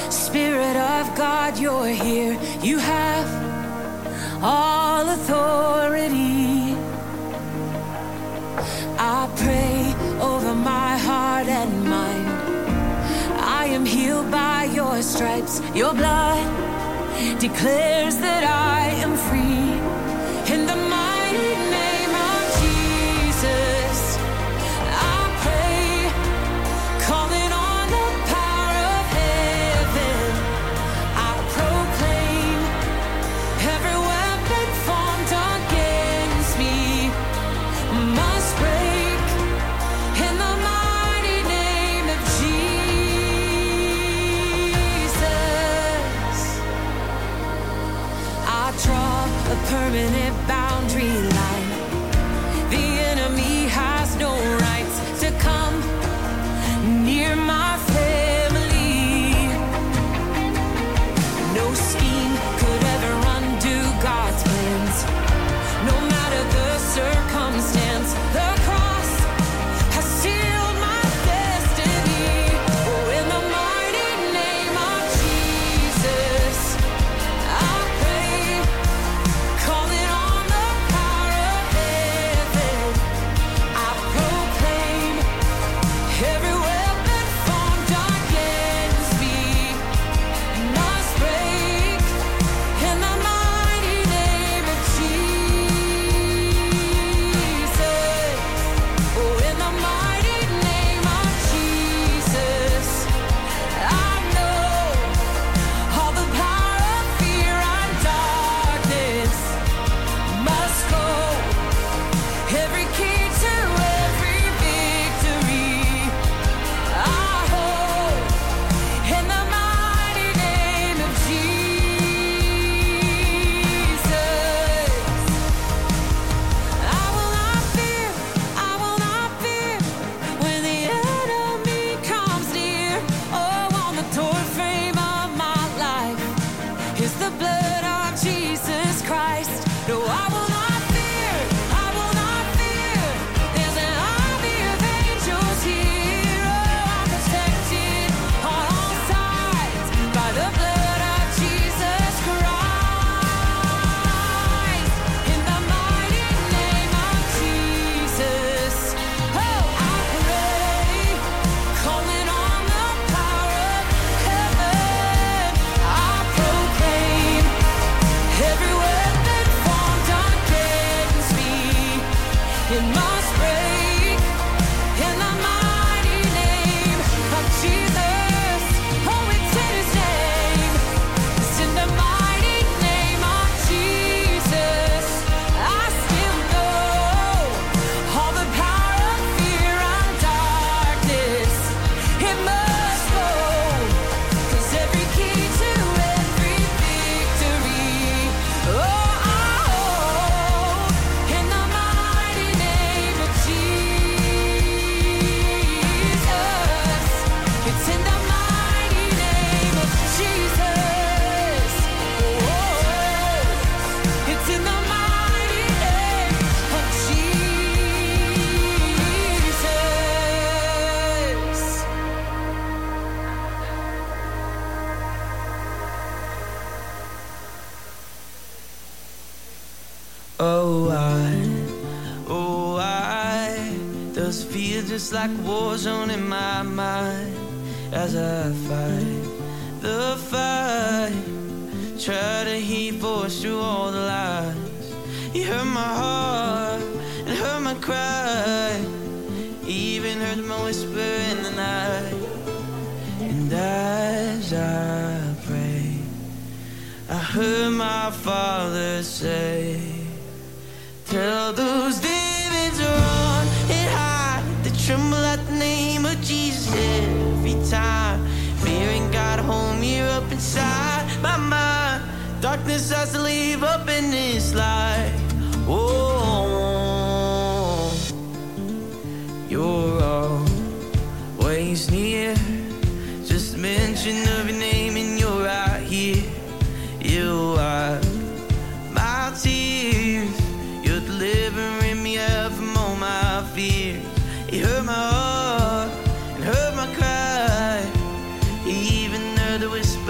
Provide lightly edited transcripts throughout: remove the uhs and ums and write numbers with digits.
Spirit of God, you're here. You have all authority. I pray over my heart and mind. I am healed by your stripes. Your blood declares that I am free. In the mighty name of Jesus, I pray, calling on the power of heaven. I proclaim every weapon formed against me must break in the mighty name of Jesus. I draw a permanent boundary line. The enemy has no rights to come near my family. No scheme could ever undo God's plans. No matter the circumstance, the cross has sealed my destiny. Oh, in the mighty name of Jesus, I pray, calling on the power of heaven. I proclaim every weapon formed against me must break in the mighty name of Jesus. Oh, in the mighty name of Jesus, I know all the power of fear and darkness must go. Every key to every victory I hold in the mighty name of Jesus. I will not fear, I will not fear when the enemy comes near. Oh, on the doorframe of my life is the blood of Jesus Christ. No, I will not fear, I will not fear. There's an army of angels here. Oh, I'm protected on all sides by the blood of Jesus Christ. In the mighty name of Jesus, oh, I pray, calling on the power of heaven. I proclaim every weapon formed against me, it must break in the mighty name of Jesus. Oh, it's in His name. It's in the mighty name of Jesus. I still know all the power of fear and darkness. It must go, 'cause every key to every victory, oh, I hold in the mighty name of Jesus. It's in the mighty name of Jesus. Oh, it's in the mighty name of Jesus. Oh, does feel just like a war zone in my mind as I fight the fight, try to heat force through all the lies. You heard my heart and heard my cry, even heard my whisper in the night. And as I pray, I heard my Father say, tell those demons run and hide. They tremble at the name of Jesus every time. Fear ain't got a home here up inside my mind. Darkness has to leave up in this light. Oh, you're always near. Just mention of your name and you're right here. You are my tears. You're delivering me out from all my fears. You heard my heart and heard my cry. He even heard the whisper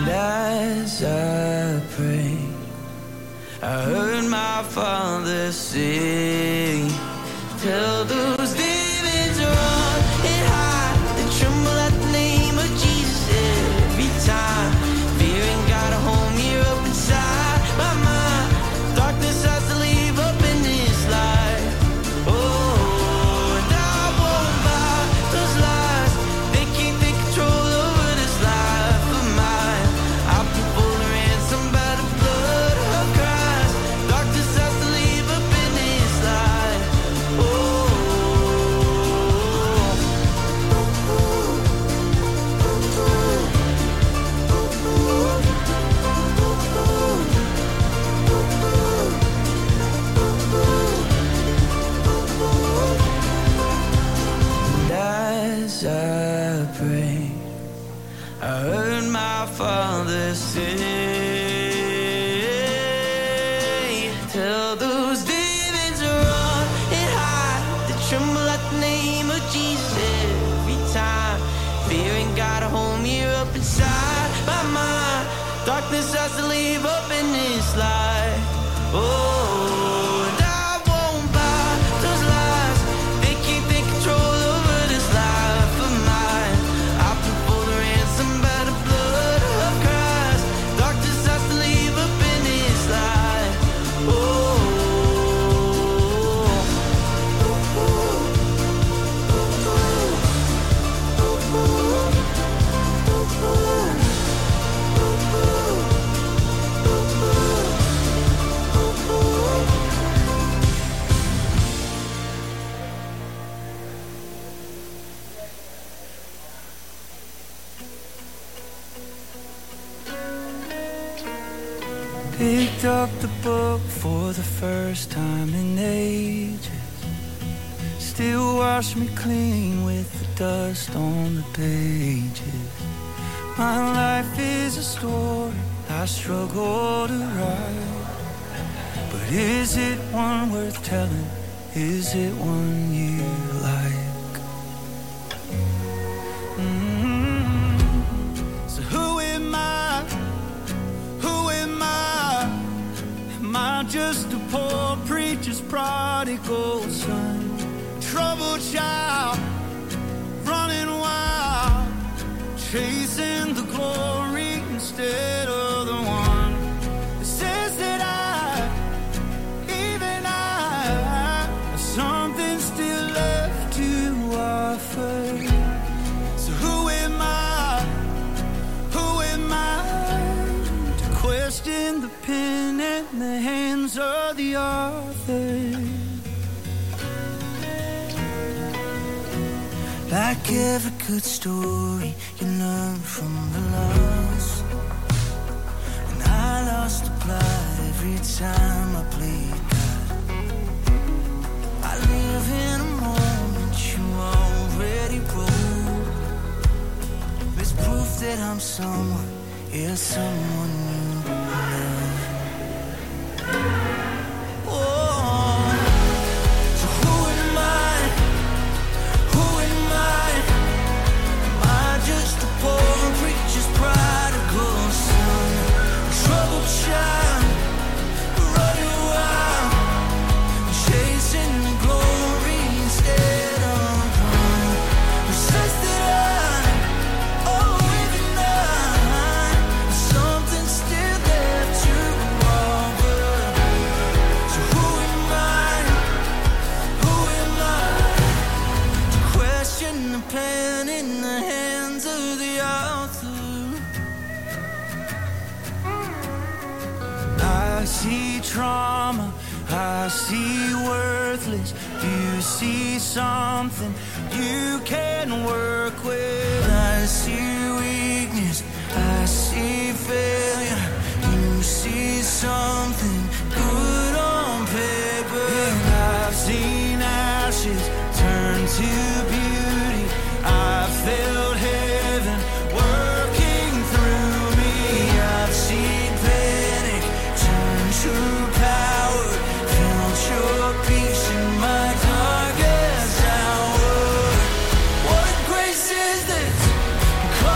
As I pray, I heard my Father say, tell those demons run and hide, and tremble at the name of Jesus every time. Fear ain't got a home here up inside my mind. Darkness has to leave up in this life. Oh, and I won't buy those lies. They can't take control over this life of mine. I've been full of ransom by the blood of Christ. Darkness has to leave up in this life. Oh. As I pray, I heard my Father say, tell those demons to run and hide, they tremble at the name of Jesus every time. Fear ain't got a home here up inside my mind. Darkness has to leave up in this life. Oh, and I won't buy those lies. They can't take control over this life of mine. I've been full of ransom by the blood of Christ. Darkness has to leave up in this life. Oh. Picked up the book for the first time in ages. Still wash me clean with the dust on the pages. My life is a story I struggle to write. But is it one worth telling? Is it one you like? So who am I? Who am I? Am I just a poor preacher's prodigal son? Troubled child, running wild, chasing the glory instead of the one that says that even I, have something still left to offer. So who am I? Who am I to question the pen in the hands of the author? Like every good story, you learn from the loss. And I lost the plot every time I played God. I live in a moment you already wrote. It's proof that I'm someone, yeah, someone you love. Trauma, I see worthless. You see something you can work with. I see weakness, I see failure. You see something good on paper. And I've seen ashes turn to beauty. I've felt heaven working through me. I've seen panic turn to power, felt your peace in my darkest hour. What grace is this?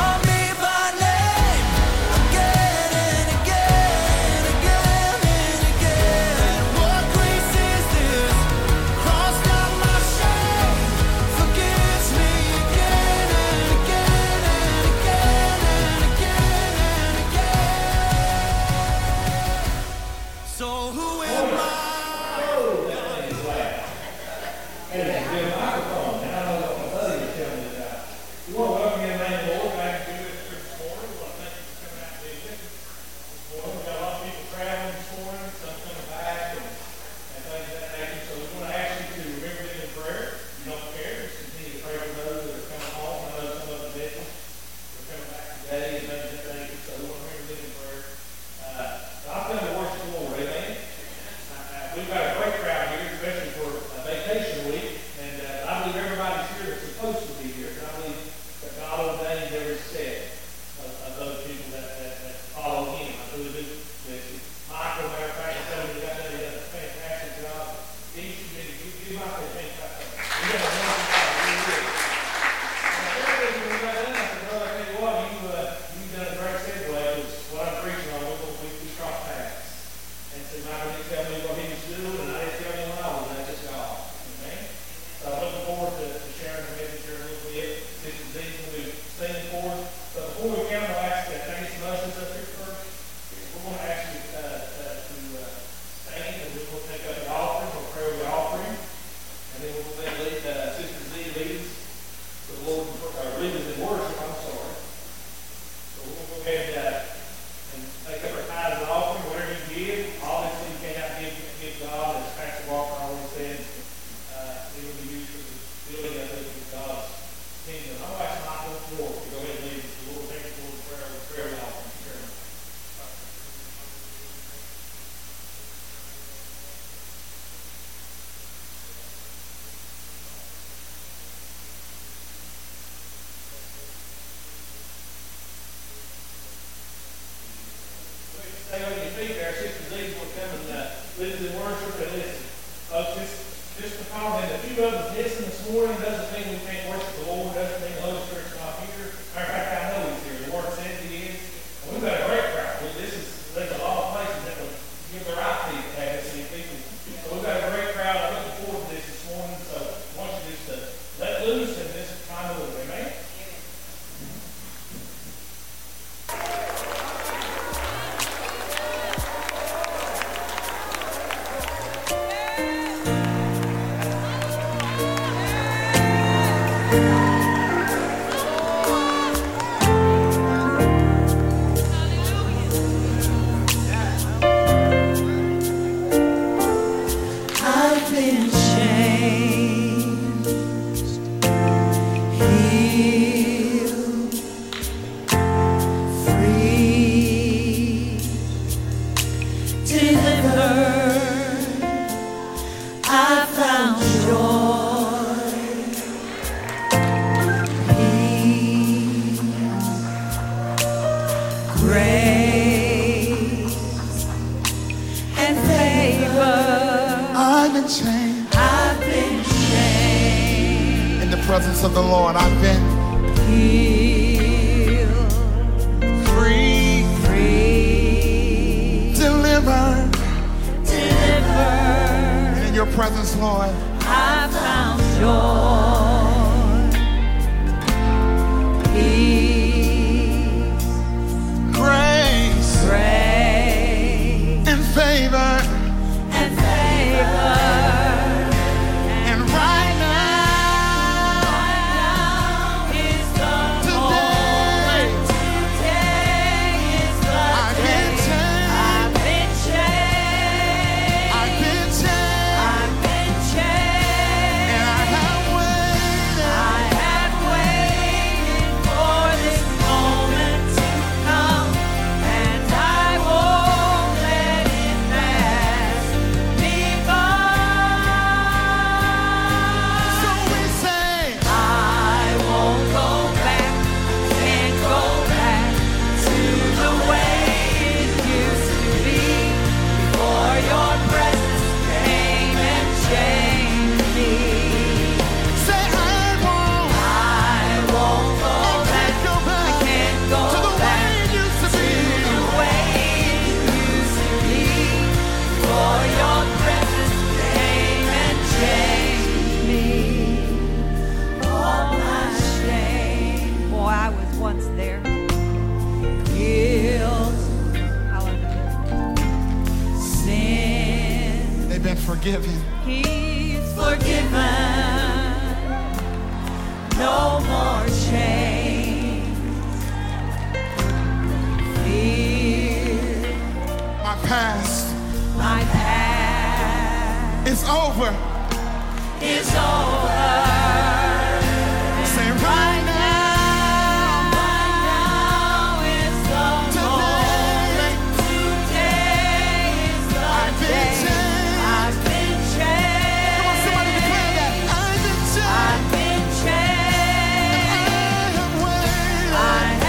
I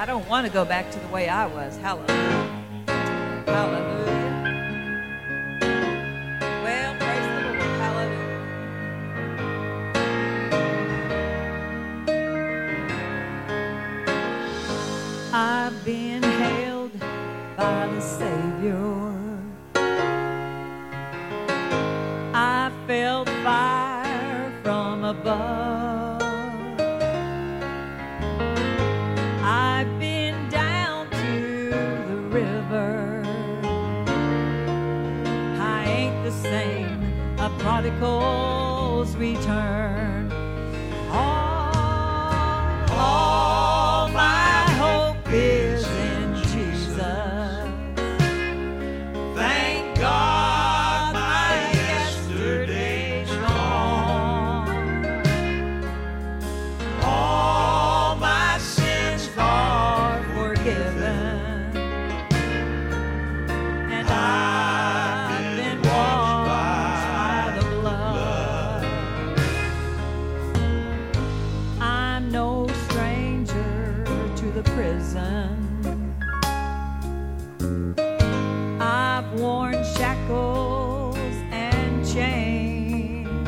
I don't want to go back to the way I was. Hallelujah. Hallelujah. Well, praise the Lord. Hallelujah. I've been held by the Savior. I felt fire from above. I've been down to the river. I ain't the same, a prodigal's return. All my hope is in Jesus. Thank God my yesterday's gone. All my sins are forgiven, and I've been washed by the blood. I'm no stranger to the prison. I've worn shackles and chains,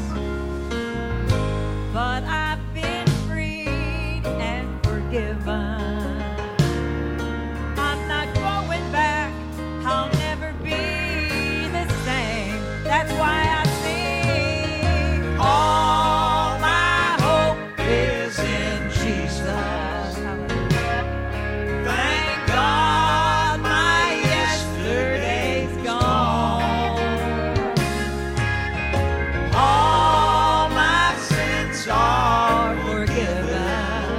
but I've been freed and forgiven. I'm not going back, I'll never be the same. That's why I sing. All my hope is in Jesus. Thank God my yesterday's gone. All my sins are forgiven,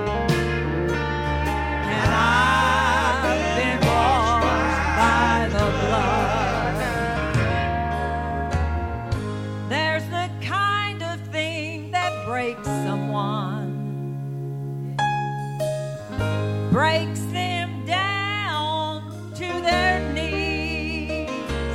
and I've been washed by the blood. There's the kind of thing that breaks someone, breaks them down to their knees.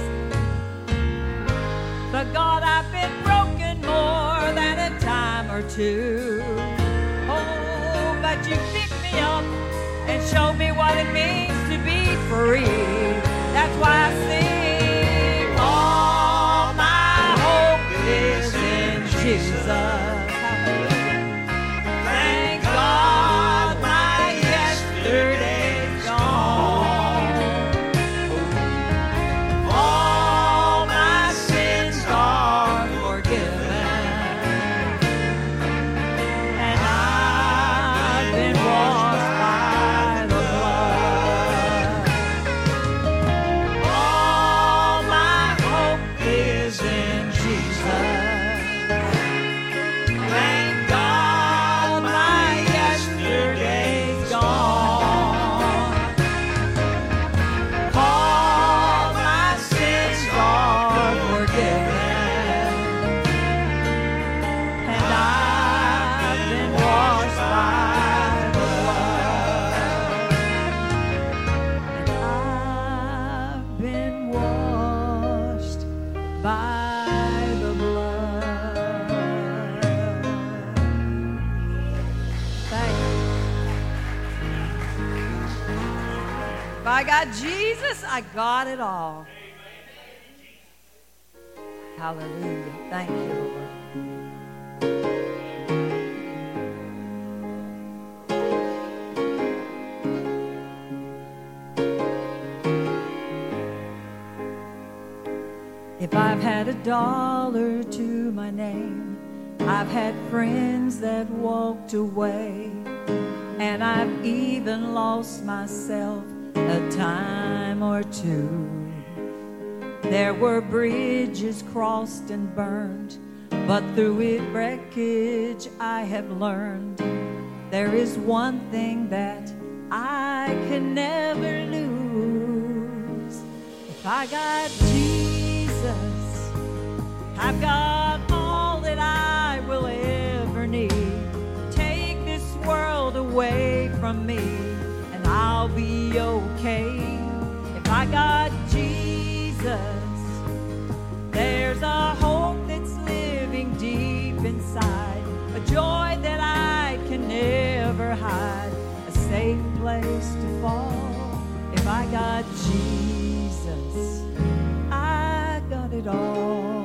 But God, I've been broken more than a time or two. Oh, but you picked me up and showed me what it means to be free. That's why I sing. All my hope is in Jesus. Thank God my yesterday's gone. All my sins are forgiven, and I've been washed by the blood. All my hope is in Jesus. Thank God my yesterday's gone. All my sins are forgiven, and I've been washed by the blood. And I've been washed by the blood. Thank you. If I got Jesus, I got it all. Hallelujah. Thank you, Lord. If I've had $1 to my name, I've had friends that walked away, and I've even lost myself a time or two. There were bridges crossed and burned, but through it wreckage I have learned there is one thing that I can never lose. If I got Jesus, I've got all that I will ever need. Take this world away from me, and I'll be okay. If I got Jesus, there's a hope that's living deep inside, a joy that I can never hide, a safe got Jesus, I got it all.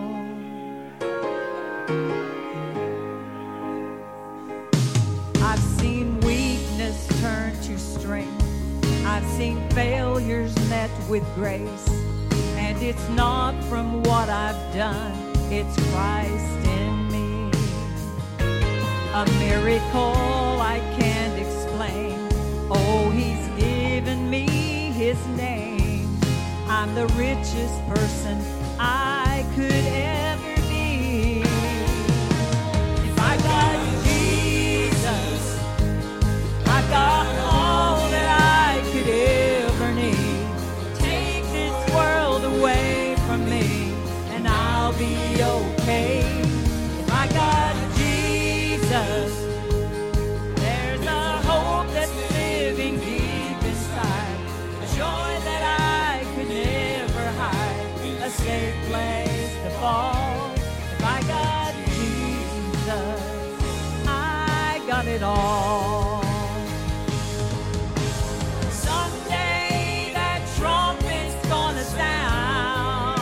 I've seen weakness turn to strength. I've seen failures met with grace. And it's not from what I've done, it's Christ in me. A miracle I can't explain. Oh, he's given me his name. I'm the richest person I could ever be. If I got Jesus, I got all that I could ever need. Take this world away from me, and I'll be okay. If I got Jesus, there's a hope that's living deep inside, a joy that I could never hide, a safe place to fall. If I got Jesus, I got it all. Someday that trumpet's gonna sound,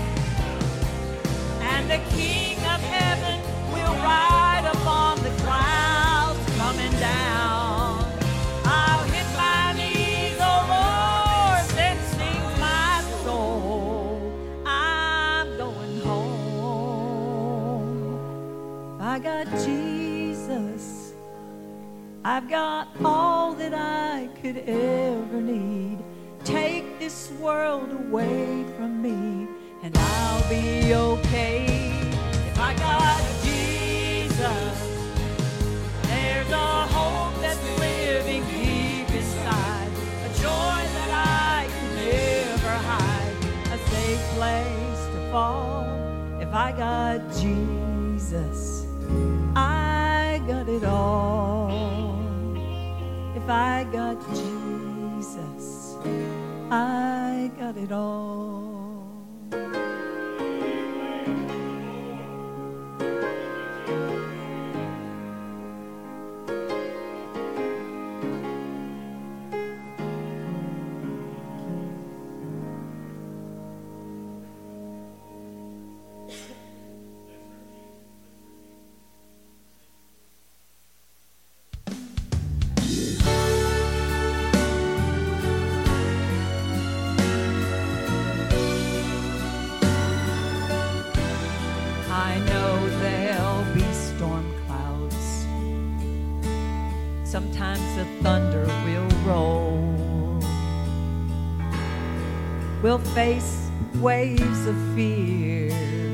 and the King of Heaven will ride upon the clouds coming down. I'll hit my knees, oh Lord, then sings my soul. I'm going home. I got Jesus. I've got all that I could ever need. Take this world away from me, and I'll be okay. If I got Jesus, there's a hope that's living deep inside, a joy that I can never hide, a safe place to fall. If I got Jesus, I got it all. If I got Jesus, I got it all. I know there'll be storm clouds. Sometimes the thunder will roll. We'll face waves of fear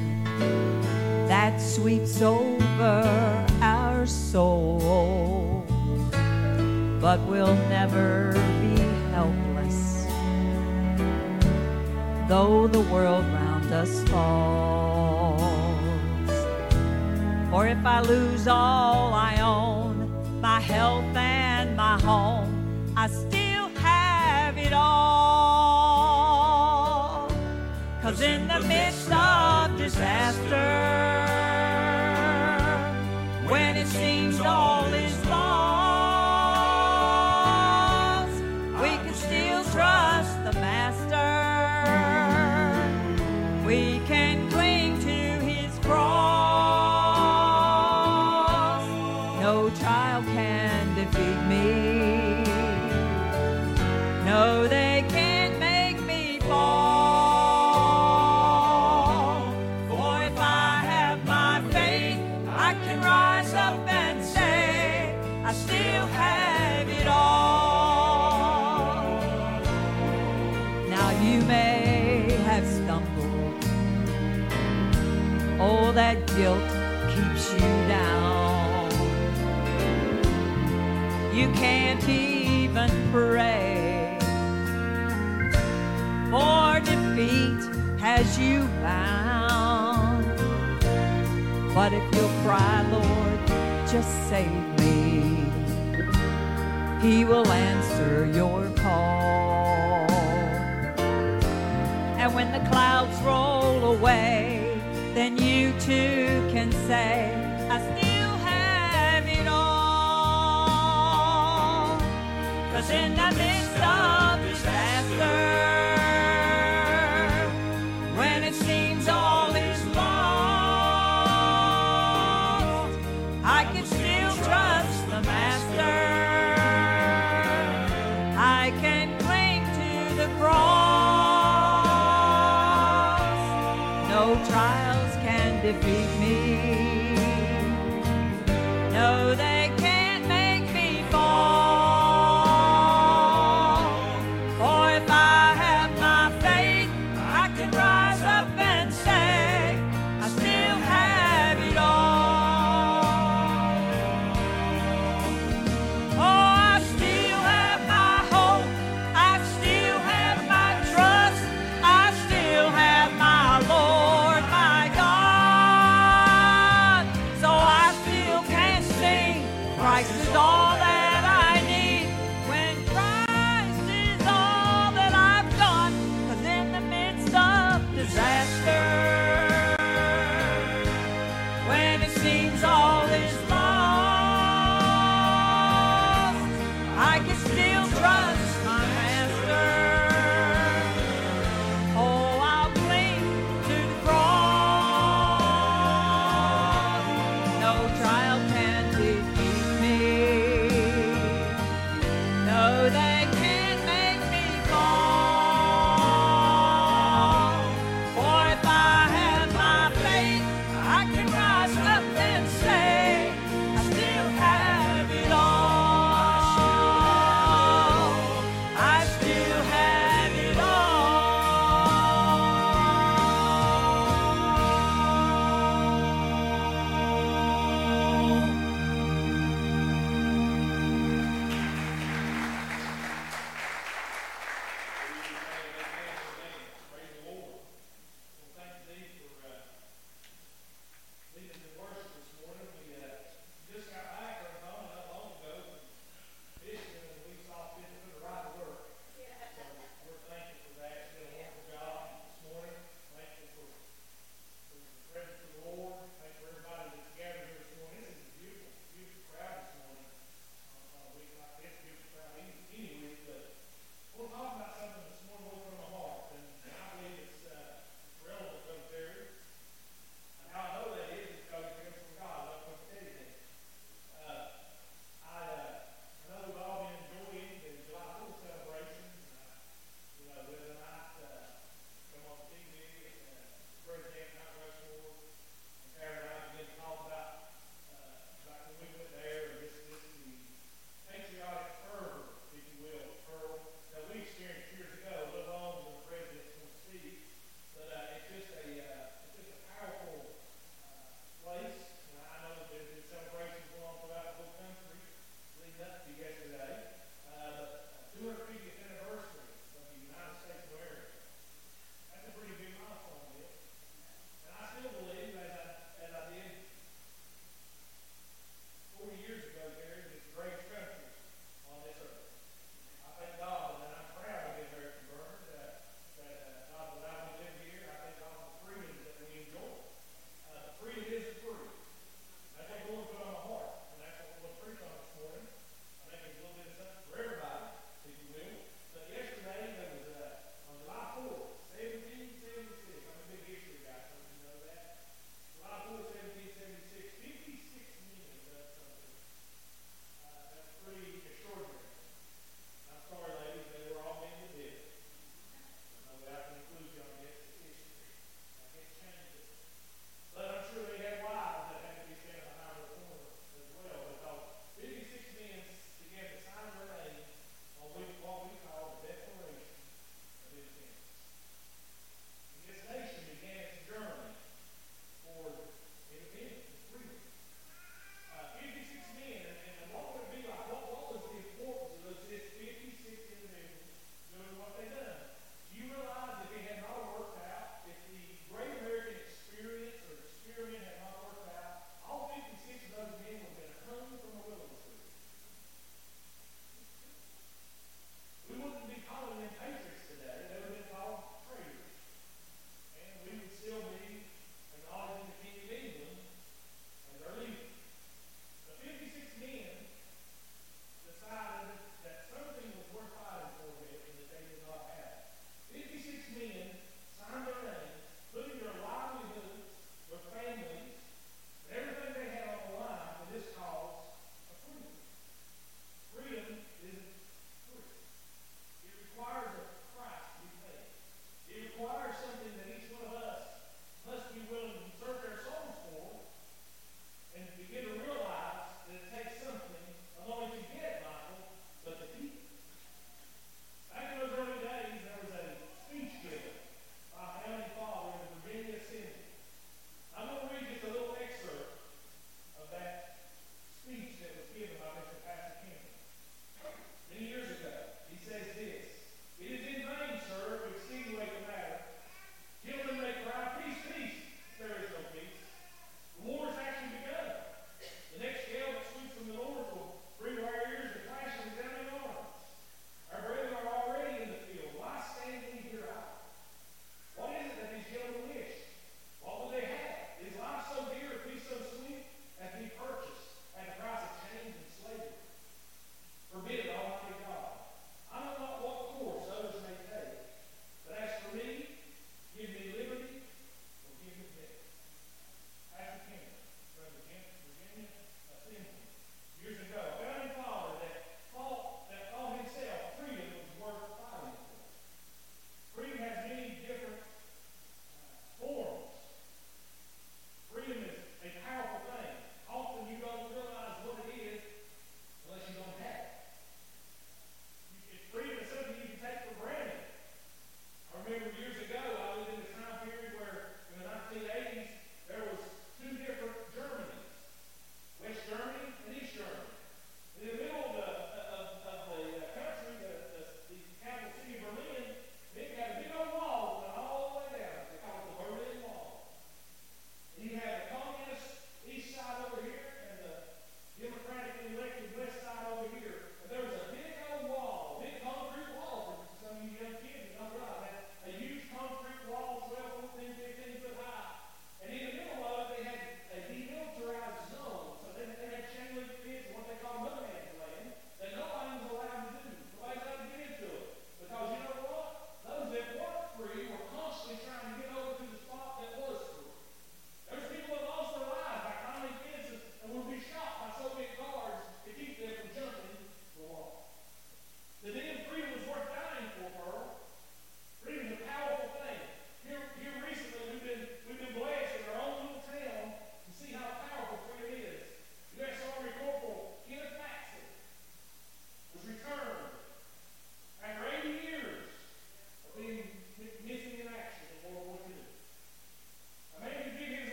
that sweeps over our soul. But we'll never be helpless, though the world round us falls. Or if I lose all I own, my health and my home, I still have it all. 'Cause in the midst of disaster, when it seems all is lost, we can still trust the Master. We can cling to his cross. No trial can defeat me. No, they can't make me fall. For if I have my faith, I can rise up and say, I still have it all. Now you may have stumbled. Oh, that guilt keeps you down. You can't even pray, for defeat has you bound. But if you'll cry, Lord, just save me, he will answer your call. And when the clouds roll away, then you too can say, I still have it all. 'Cause in the midst of disaster, defeat me. Know that